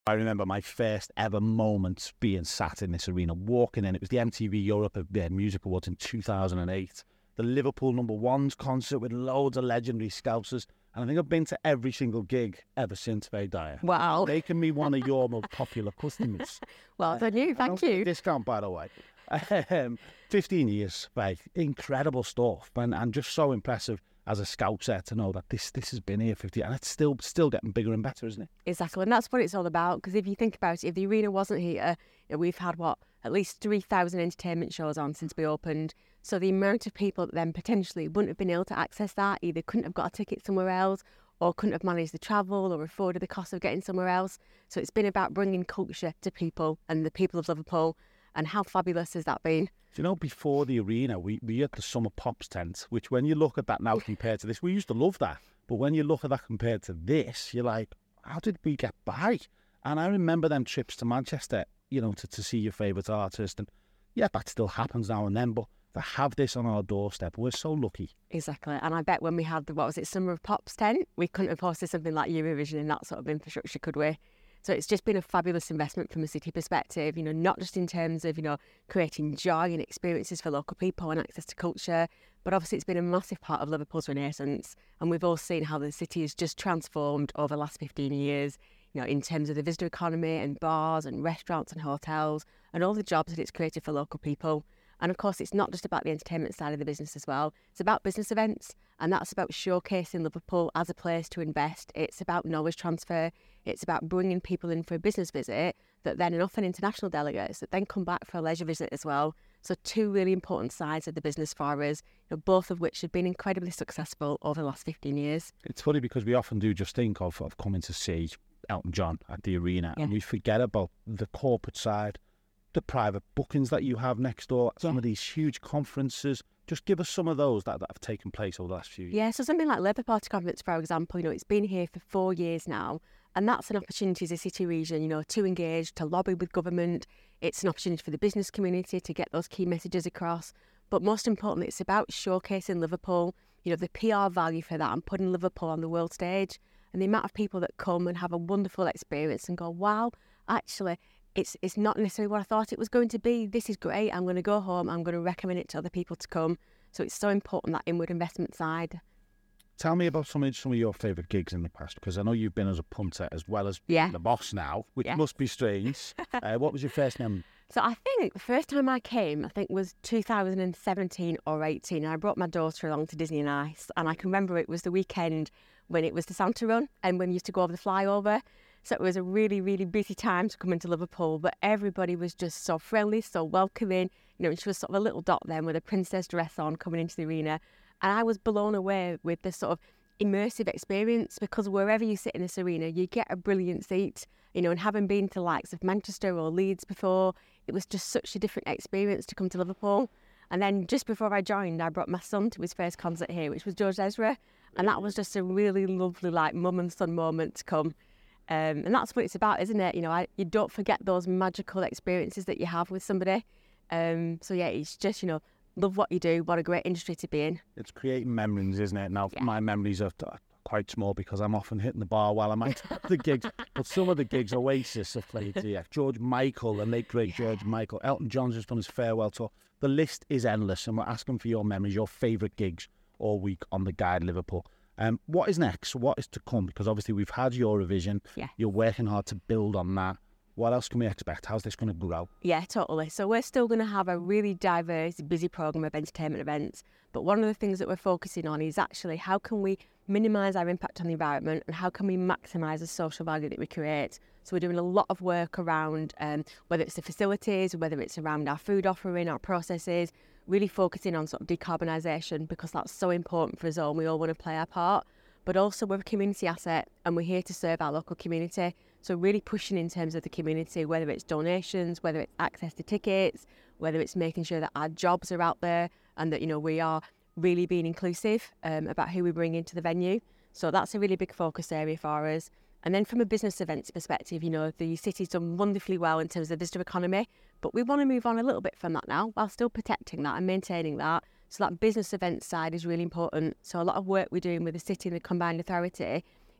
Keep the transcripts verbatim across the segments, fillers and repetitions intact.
I remember my first ever moment being sat in this arena, walking in. It was the M T V Europe Music Awards in two thousand eight. The Liverpool Number Ones concert with loads of legendary Scousers. And I think I've been to every single gig ever since, Faye Dyer. Wow. Making me one of your most popular customers. Well done you, thank you. Discount, by the way. Um, fifteen years, Faye. Incredible stuff. And, and just so impressive as a Scouser to know that this this has been here fifty, and it's still still getting bigger and better, isn't it? Exactly, and that's what it's all about. Because if you think about it, if the arena wasn't here, you know, we've had what at least three thousand entertainment shows on since we opened. So the amount of people that then potentially wouldn't have been able to access that, either couldn't have got a ticket somewhere else, or couldn't have managed the travel or afforded the cost of getting somewhere else. So it's been about bringing culture to people and the people of Liverpool. And how fabulous has that been? Do you know, before the arena, we, we had the Summer Pops tent, which when you look at that now compared to this, we used to love that. But when you look at that compared to this, you're like, how did we get by? And I remember them trips to Manchester, you know, to, to see your favourite artist. And yeah, that still happens now and then. But to have this on our doorstep, we're so lucky. Exactly. And I bet when we had the, what was it, Summer of Pops tent, we couldn't have hosted something like Eurovision in that sort of infrastructure, could we? So it's just been a fabulous investment from a city perspective, you know, not just in terms of, you know, creating joy and experiences for local people and access to culture, but obviously it's been a massive part of Liverpool's renaissance. And we've all seen how the city has just transformed over the last fifteen years, you know, in terms of the visitor economy and bars and restaurants and hotels and all the jobs that it's created for local people. And of course, it's not just about the entertainment side of the business as well. It's about business events, and that's about showcasing Liverpool as a place to invest. It's about knowledge transfer. It's about bringing people in for a business visit that then, and often international delegates, that then come back for a leisure visit as well. So two really important sides of the business for us, you know, both of which have been incredibly successful over the last fifteen years. It's funny because we often do just think of, of coming to see Elton John at the arena, yeah. and we forget about the corporate side, the private bookings that you have next door, some yeah. of these huge conferences. Just give us some of those that, that have taken place over the last few years. Yeah, so something like Labour Party Conference, for example, you know, it's been here for four years now, and that's an opportunity as a city region, you know, to engage, to lobby with government. It's an opportunity for the business community to get those key messages across. But most importantly, it's about showcasing Liverpool, you know, the P R value for that and putting Liverpool on the world stage. And the amount of people that come and have a wonderful experience and go, wow, actually, It's it's not necessarily what I thought it was going to be. This is great. I'm going to go home. I'm going to recommend it to other people to come. So it's so important, that inward investment side. Tell me about some of, some of your favourite gigs in the past, because I know you've been as a punter as well as yeah. the boss now, which yeah. must be strange. uh, what was your first name? So I think the first time I came, I think was two thousand seventeen or eighteen. And I brought my daughter along to Disney on Ice. And I can remember it was the weekend when it was the Santa Run and when you used to go over the flyover. So it was a really, really busy time to come into Liverpool, but everybody was just so friendly, so welcoming. You know, she was sort of a little dot then with a princess dress on coming into the arena. And I was blown away with this sort of immersive experience, because wherever you sit in this arena, you get a brilliant seat. You know, and having been to the likes of Manchester or Leeds before, it was just such a different experience to come to Liverpool. And then just before I joined, I brought my son to his first concert here, which was George Ezra. And that was just a really lovely, like, mum and son moment to come. Um, and that's what it's about, isn't it? You know, I, you don't forget those magical experiences that you have with somebody. Um, so, yeah, it's just, you know, love what you do. What a great industry to be in. It's creating memories, isn't it? Now, yeah. my memories are quite small because I'm often hitting the bar while I'm at the gigs. But some of the gigs, Oasis have played here. George Michael, the late, great yeah. George Michael. Elton John's just done his farewell tour. The list is endless, and we're asking for your memories, your favourite gigs all week on The Guide Liverpool. Um, what is next? What is to come? Because obviously we've had Eurovision. Yeah. You're working hard to build on that. What else can we expect? How's this going to grow? Yeah, totally. So we're still going to have a really diverse, busy programme of entertainment events. But one of the things that we're focusing on is actually how can we minimise our impact on the environment and how can we maximise the social value that we create. So we're doing a lot of work around um, whether it's the facilities, whether it's around our food offering, our processes, really focusing on sort of decarbonisation, because that's so important for us all and we all want to play our part. But also we're a community asset and we're here to serve our local community. So really pushing in terms of the community, whether it's donations, whether it's access to tickets, whether it's making sure that our jobs are out there and that, you know, we are really being inclusive um, about who we bring into the venue. So that's a really big focus area for us. And then from a business events perspective, you know, the city's done wonderfully well in terms of the visitor economy, but we want to move on a little bit from that now while still protecting that and maintaining that. So that business events side is really important. So a lot of work we're doing with the city and the combined authority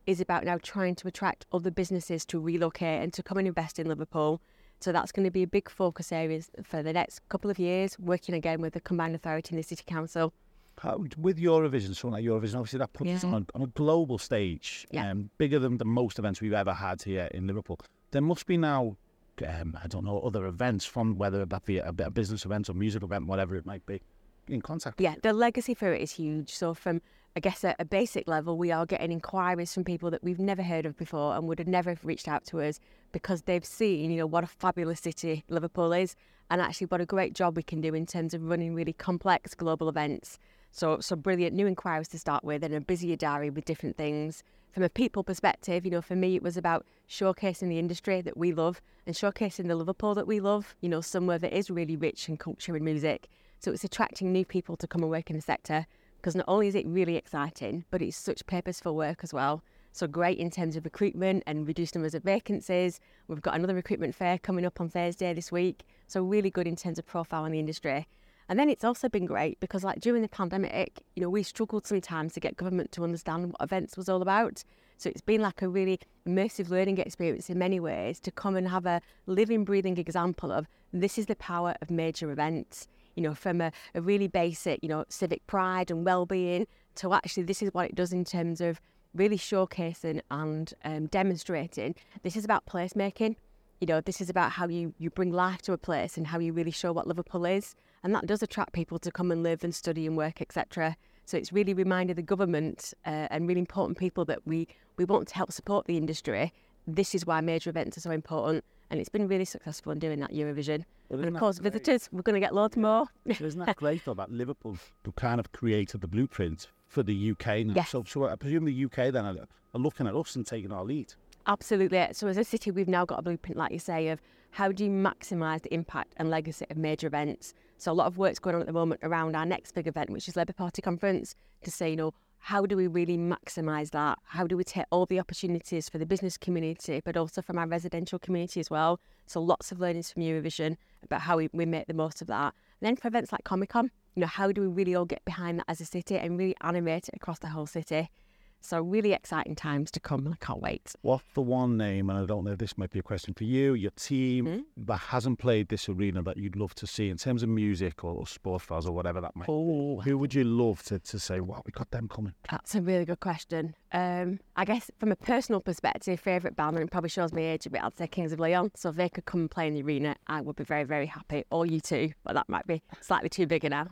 is about now trying to attract other businesses to relocate and to come and invest in Liverpool. So that's going to be a big focus area for the next couple of years, working again with the Combined Authority and the City Council. How, with Eurovision, something like Eurovision, obviously that puts Yeah. us on, on a global stage, Yeah. um, bigger than the most events we've ever had here in Liverpool. There must be now, um, I don't know, other events from whether that be a, a business event or musical event, whatever it might be, in contact. Yeah, the legacy for it is huge. So from, I guess, a, a basic level, we are getting inquiries from people that we've never heard of before and would have never reached out to us because they've seen, you know, what a fabulous city Liverpool is and actually what a great job we can do in terms of running really complex global events. So, so brilliant new inquiries to start with and a busier diary with different things. From a people perspective, you know, for me, it was about showcasing the industry that we love and showcasing the Liverpool that we love, you know, somewhere that is really rich in culture and music. So it's attracting new people to come and work in the sector because not only is it really exciting, but it's such purposeful work as well. So great in terms of recruitment and reduced numbers of vacancies. We've got another recruitment fair coming up on Thursday this week. So really good in terms of profile in the industry. And then it's also been great because like during the pandemic, you know, we struggled sometimes to get government to understand what events was all about. So it's been like a really immersive learning experience in many ways to come and have a living, breathing example of this is the power of major events, you know, from a, a really basic, you know, civic pride and well-being to actually this is what it does in terms of really showcasing and um, demonstrating. This is about placemaking. You know, this is about how you, you bring life to a place and how you really show what Liverpool is. And that does attract people to come and live and study and work, et cetera. So it's really reminded the government uh, and really important people that we, we want to help support the industry. This is why major events are so important. And it's been really successful in doing that Eurovision. Well, and of course, visitors, we're going to get loads more. Isn't that great, though, that Liverpool kind of created the blueprint for the U K now? Yes. So, so I presume the U K then are, are looking at us and taking our lead. Absolutely. So as a city, we've now got a blueprint, like you say, of how do you maximise the impact and legacy of major events. So a lot of work's going on at the moment around our next big event, which is Labour Party Conference, to say, you know, how do we really maximise that? How do we take all the opportunities for the business community, but also from our residential community as well? So lots of learnings from Eurovision about how we, we make the most of that. And then for events like Comic-Con, you know, how do we really all get behind that as a city and really animate it across the whole city? So really exciting times to come. I can't wait. What's the one name, and I don't know if this might be a question for you, your team mm. that hasn't played this arena that you'd love to see in terms of music or, or sports fans or whatever that might oh. be? Who would you love to, to say, wow, we got them coming? That's a really good question. Um, I guess from a personal perspective, favourite band, and it probably shows my age a bit, I'd say Kings of Leon. So if they could come and play in the arena, I would be very, very happy. Or you too, but that might be slightly too big now.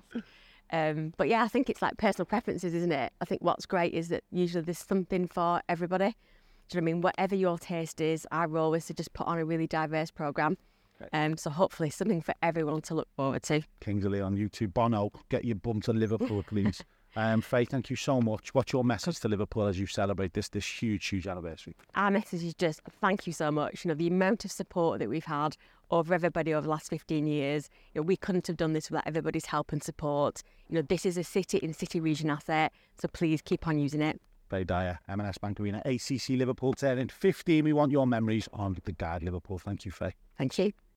Um, but yeah, I think it's like personal preferences, isn't it? I think what's great is that usually there's something for everybody. Do you know what I mean? Whatever your taste is, our role is to just put on a really diverse programme. Okay. Um, so hopefully something for everyone to look forward to. Kings of Leon, YouTube, Bono, get your bum to Liverpool, please. Um, Faye, thank you so much. What's your message to Liverpool as you celebrate this this huge, huge anniversary? Our message is just thank you so much. You know, the amount of support that we've had over everybody over the last fifteen years. You know, we couldn't have done this without everybody's help and support. You know, this is a city in city region asset, so please keep on using it. Faye Dyer, M and S Bank Arena, A C C Liverpool ten in fifteen. We want your memories on the Guide Liverpool. Thank you, Faye. Thank you.